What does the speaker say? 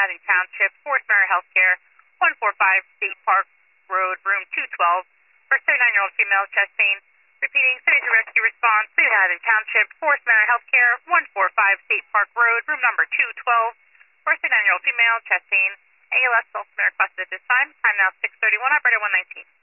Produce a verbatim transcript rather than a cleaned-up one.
Haddon Township, Forest Mary Healthcare, one forty-five State Park Road, room two twelve, for thirty-nine-year-old female, chest pain. Repeating, City Rescue Response, State Haddon Township, Forest Mary Healthcare, one forty-five State Park Road, room number two twelve, for thirty-nine-year-old female, chest pain. A L S self-requested at this time. Time now six thirty-one, operator one nineteen.